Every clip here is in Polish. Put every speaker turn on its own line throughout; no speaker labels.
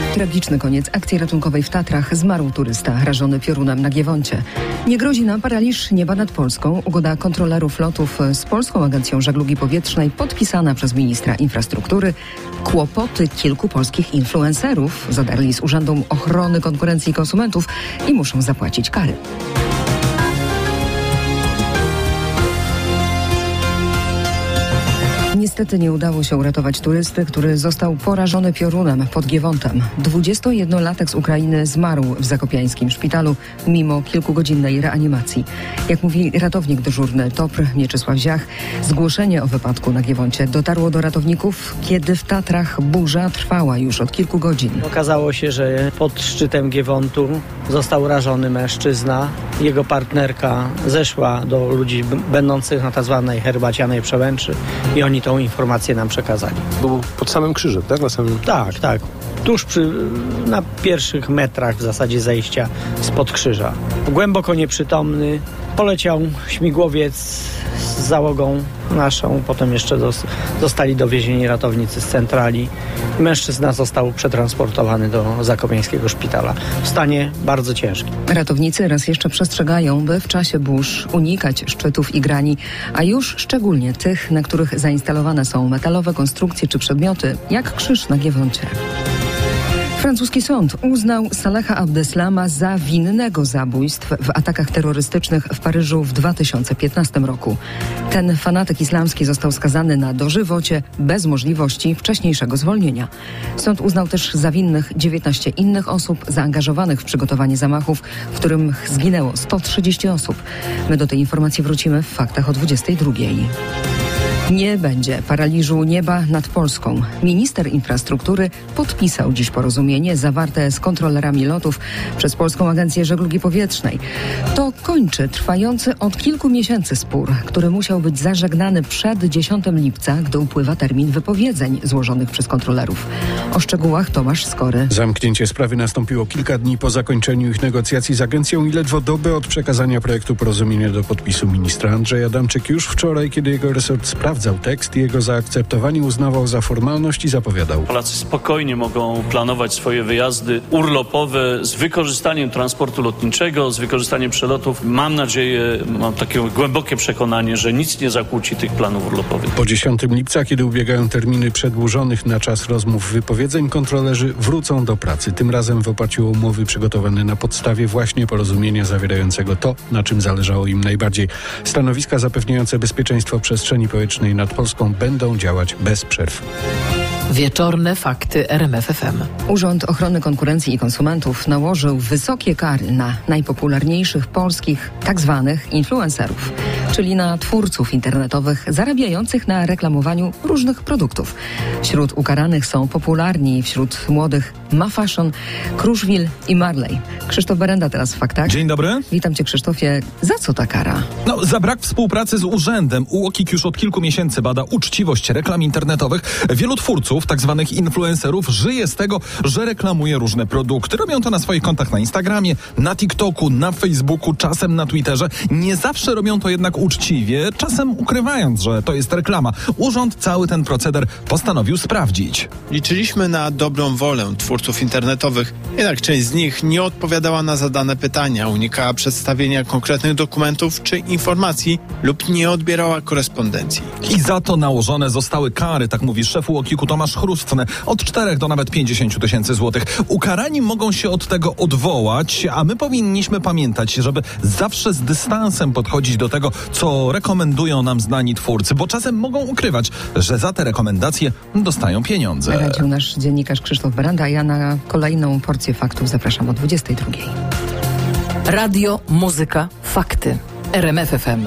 Tragiczny koniec akcji ratunkowej w Tatrach. Zmarł turysta rażony piorunem na Giewoncie. Nie grozi nam paraliż nieba nad Polską. Ugoda kontrolerów lotów z Polską Agencją Żeglugi Powietrznej podpisana przez ministra infrastruktury. Kłopoty kilku polskich influencerów zadarli z Urzędem Ochrony Konkurencji i Konsumentów i muszą zapłacić kary. Niestety nie udało się uratować turysty, który został porażony piorunem pod Giewontem. 21-latek z Ukrainy zmarł w zakopiańskim szpitalu mimo kilkugodzinnej reanimacji. Jak mówi ratownik dyżurny TOPR Mieczysław Ziach, zgłoszenie o wypadku na Giewoncie dotarło do ratowników, kiedy w Tatrach burza trwała już od kilku godzin.
Okazało się, że pod szczytem Giewontu został rażony mężczyzna. Jego partnerka zeszła do ludzi będących na tzw. herbacianej przełęczy i oni tą informację nam przekazali.
Był pod samym krzyżem, tak?
Tak. Tuż na pierwszych metrach w zasadzie zejścia spod krzyża. Głęboko nieprzytomny, poleciał śmigłowiec z załogą naszą, potem jeszcze zostali dowiezieni ratownicy z centrali. Mężczyzna został przetransportowany do zakopiańskiego szpitala w stanie bardzo ciężkim.
Ratownicy raz jeszcze przestrzegają, by w czasie burz unikać szczytów i grani, a już szczególnie tych, na których zainstalowane są metalowe konstrukcje czy przedmioty, jak krzyż na Giewoncie. Francuski sąd uznał Saleha Abdeslama za winnego zabójstw w atakach terrorystycznych w Paryżu w 2015 roku. Ten fanatyk islamski został skazany na dożywocie bez możliwości wcześniejszego zwolnienia. Sąd uznał też za winnych 19 innych osób zaangażowanych w przygotowanie zamachów, w którym zginęło 130 osób. My do tej informacji wrócimy w faktach o 22:00. Nie będzie paraliżu nieba nad Polską. Minister infrastruktury podpisał dziś porozumienie zawarte z kontrolerami lotów przez Polską Agencję Żeglugi Powietrznej. To kończy trwający od kilku miesięcy spór, który musiał być zażegnany przed 10 lipca, gdy upływa termin wypowiedzeń złożonych przez kontrolerów. O szczegółach Tomasz Skory.
Zamknięcie sprawy nastąpiło kilka dni po zakończeniu ich negocjacji z agencją i ledwo dobę od przekazania projektu porozumienia do podpisu. Ministra Andrzej Adamczyk już wczoraj, kiedy jego resort sprawdzał tekst i jego zaakceptowanie uznawał za formalność i zapowiadał.
Polacy spokojnie mogą planować swoje wyjazdy urlopowe z wykorzystaniem transportu lotniczego, z wykorzystaniem przelotów. Mam nadzieję, mam takie głębokie przekonanie, że nic nie zakłóci tych planów urlopowych.
Po 10 lipca, kiedy ubiegają terminy przedłużonych na czas rozmów wypowiedzeń, kontrolerzy wrócą do pracy. Tym razem w oparciu o umowy przygotowane na podstawie właśnie porozumienia zawierającego to, na czym zależało im najbardziej. Stanowiska zapewniające bezpieczeństwo przestrzeni powietrznej nad Polską będą działać bez przerw.
Wieczorne fakty RMF FM.
Urząd Ochrony Konkurencji i Konsumentów nałożył wysokie kary na najpopularniejszych polskich tzw. influencerów, czyli na twórców internetowych zarabiających na reklamowaniu różnych produktów. Wśród ukaranych są popularni wśród młodych Ma Fashion, Kruszwil i Marley. Krzysztof Berenda teraz w faktach.
Dzień dobry.
Witam cię, Krzysztofie. Za co ta kara?
Za brak współpracy z urzędem. UOKiK już od kilku miesięcy bada uczciwość reklam internetowych. Wielu twórców, tak zwanych influencerów, żyje z tego, że reklamuje różne produkty. Robią to na swoich kontach na Instagramie, na TikToku, na Facebooku, czasem na Twitterze. Nie zawsze robią to jednak uczciwie, czasem ukrywając, że to jest reklama. Urząd cały ten proceder postanowił sprawdzić.
Liczyliśmy na dobrą wolę twórców internetowych, jednak część z nich nie odpowiadała na zadane pytania, unikała przedstawienia konkretnych dokumentów czy informacji lub nie odbierała korespondencji.
I za to nałożone zostały kary, tak mówi szef UOKiK-u Tomasz Chrustny, od 4 do nawet 50 tysięcy złotych. Ukarani mogą się od tego odwołać, a my powinniśmy pamiętać, żeby zawsze z dystansem podchodzić do tego, co rekomendują nam znani twórcy, bo czasem mogą ukrywać, że za te rekomendacje dostają pieniądze.
Radził nasz dziennikarz Krzysztof Berenda, a ja na kolejną porcję faktów zapraszam o 22:00.
Radio, muzyka, fakty. RMF FM.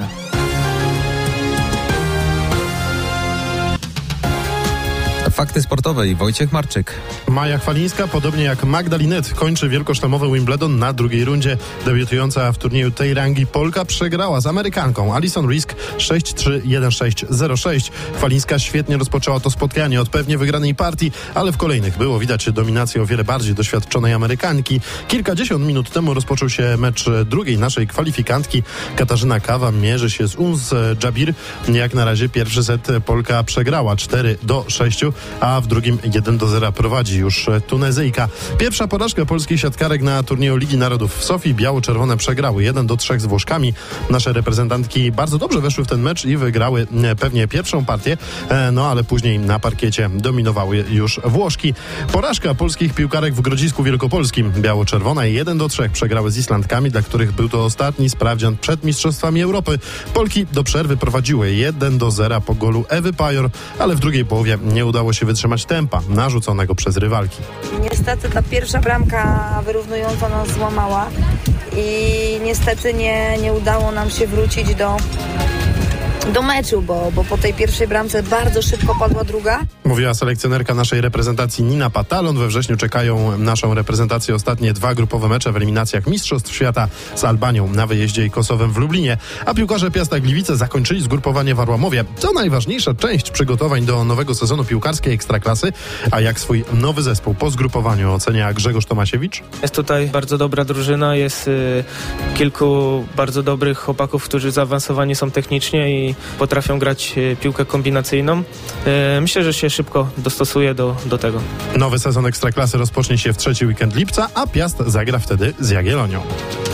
Fakty sportowe i Wojciech Marczyk.
Maja Chwalińska, podobnie jak Magda Linette, kończy wielkoszlemowy Wimbledon na drugiej rundzie. Debiutująca w turnieju tej rangi Polka przegrała z Amerykanką Alison Risk 6-3, 1-6, 0-6. Chwalińska świetnie rozpoczęła to spotkanie od pewnie wygranej partii, ale w kolejnych było widać dominację o wiele bardziej doświadczonej Amerykanki. Kilkadziesiąt minut temu rozpoczął się mecz drugiej naszej kwalifikantki. Katarzyna Kawa mierzy się z Uns Jabir. Jak na razie pierwszy set Polka przegrała 4-6. a w drugim 1-0 prowadzi już Tunezyjka. Pierwsza porażka polskich siatkarek na turnieju Ligi Narodów w Sofii. Biało-czerwone przegrały 1-3 z Włoszkami. Nasze reprezentantki bardzo dobrze weszły w ten mecz i wygrały pewnie pierwszą partię, no ale później na parkiecie dominowały już Włoszki. Porażka polskich piłkarek w Grodzisku Wielkopolskim. Biało-czerwone 1-3 przegrały z Islandkami, dla których był to ostatni sprawdzian przed Mistrzostwami Europy. Polki do przerwy prowadziły 1-0 po golu Ewy Pajor, ale w drugiej połowie nie udało się wytrzymać tempa narzuconego przez rywalki.
Niestety ta pierwsza bramka wyrównująca nas złamała i niestety nie udało nam się wrócić do meczu, bo po tej pierwszej bramce bardzo szybko padła druga.
Mówiła selekcjonerka naszej reprezentacji Nina Patalon. We wrześniu czekają naszą reprezentację ostatnie 2 grupowe mecze w eliminacjach Mistrzostw Świata z Albanią na wyjeździe i Kosowem w Lublinie. A piłkarze Piasta Gliwice zakończyli zgrupowanie w Arłamowie. To najważniejsza część przygotowań do nowego sezonu piłkarskiej Ekstraklasy. A jak swój nowy zespół po zgrupowaniu ocenia Grzegorz Tomasiewicz?
Jest tutaj bardzo dobra drużyna, jest kilku bardzo dobrych chłopaków, którzy zaawansowani są technicznie i potrafią grać piłkę kombinacyjną. Myślę, że się szybko dostosuje do tego.
Nowy sezon Ekstraklasy rozpocznie się w 3. weekend lipca, a Piast zagra wtedy z Jagiellonią.